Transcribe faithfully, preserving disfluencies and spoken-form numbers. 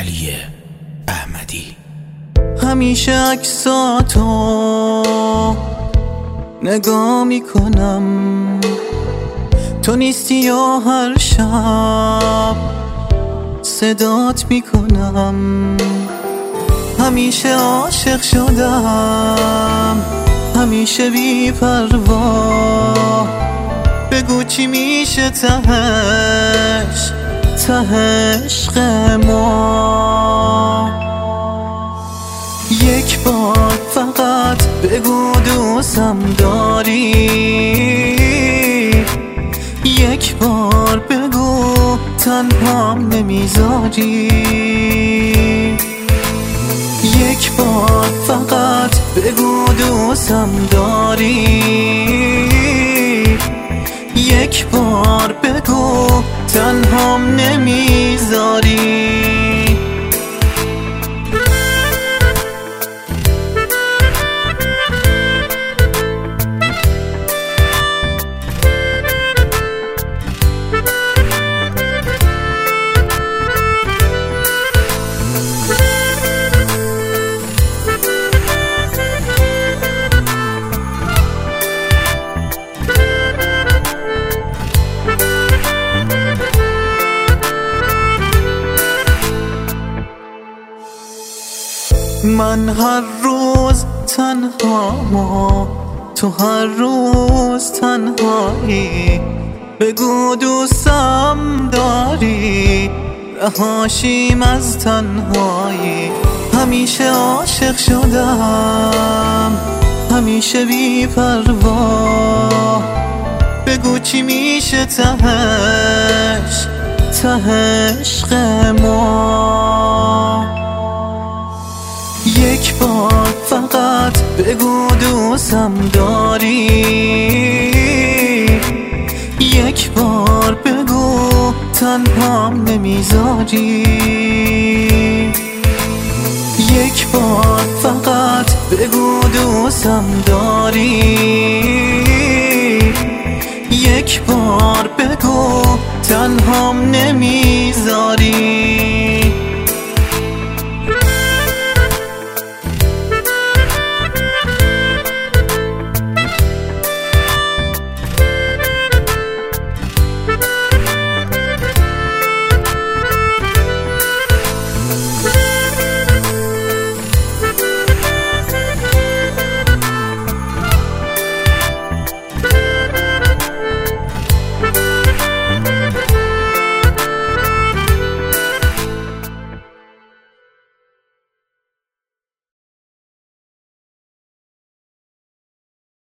علی احمدی. همیشه عکساتو نگاه میکنم، تو نیستی یا هر شب صدات میکنم. همیشه عاشق شدم، همیشه بی پروا، بگو چی میشه تهش ته عشق ما. یک بار فقط بگو دوستم داری، یک بار بگو تنهام نمیذاری، یک بار فقط بگو دوستم داری، یک بار بگو تنهام نمیذاری. من هر روز تنها، تو هر روز تنهایی، بگو دوستم داری، رهاشیم از تنهایی. همیشه عاشق شدم، همیشه بی پروا، بگو چی میشه تهش ته عشق ما. یک بار فقط بگو دوستم داری، یک بار بگو تنهام نمیذاری، یک بار فقط بگو دوستم داری، یک بار بگو تنهام نمیذاری.